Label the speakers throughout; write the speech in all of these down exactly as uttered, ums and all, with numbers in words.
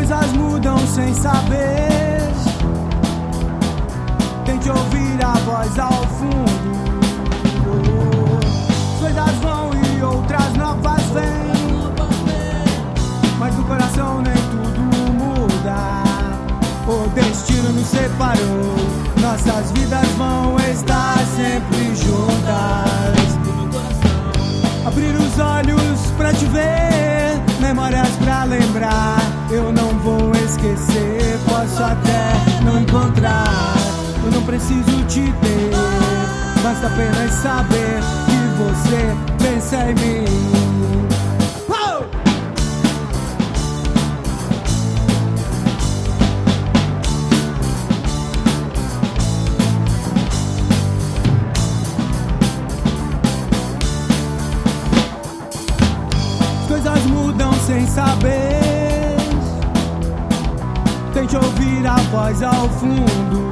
Speaker 1: coisas mudam sem saber. Tente ouvir a voz ao fundo. As coisas vão e outras novas vêm, mas no coração nem tudo muda. O destino nos separou, nossas vidas vão estar sempre juntas. Abrir os olhos pra te ver, memórias pra lembrar. Eu não vou esquecer, posso até não encontrar. Eu não preciso te ter, basta apenas saber que você pensa em mim. Coisas mudam sem saber. Tente ouvir a voz ao fundo.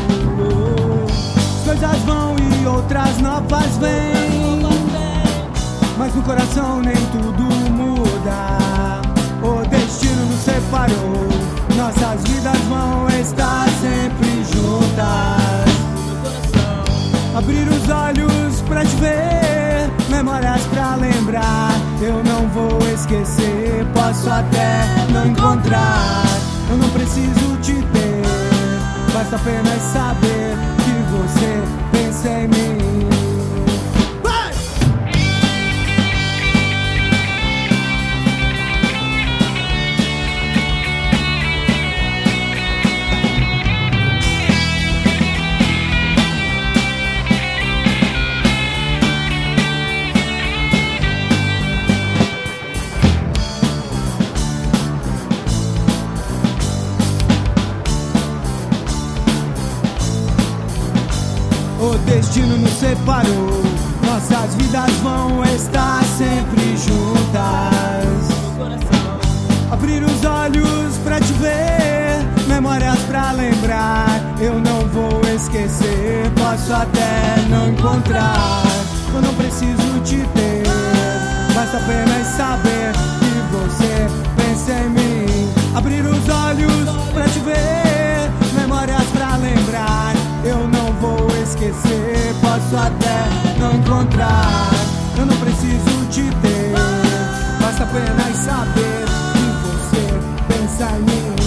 Speaker 1: As coisas vão e outras novas vêm, mas no coração nem tudo muda. O destino nos separou, nossas vidas vão estar sempre juntas. Abrir os olhos pra te ver, memórias pra lembrar. Eu não vou esquecer, posso até não encontrar. Eu não preciso te ter, basta apenas saber que você pensa em mim. Vai! O destino nos separou, nossas vidas vão estar sempre juntas. Abrir os olhos pra te ver, memórias pra lembrar. Eu não vou esquecer, posso até não encontrar. Eu não preciso te ter, basta apenas saber que você pensa em mim. Abrir os olhos pra te ver, memórias pra lembrar. Eu não vou esquecer, posso até não encontrar. Eu não preciso te ter, basta apenas saber que você pensa em mim.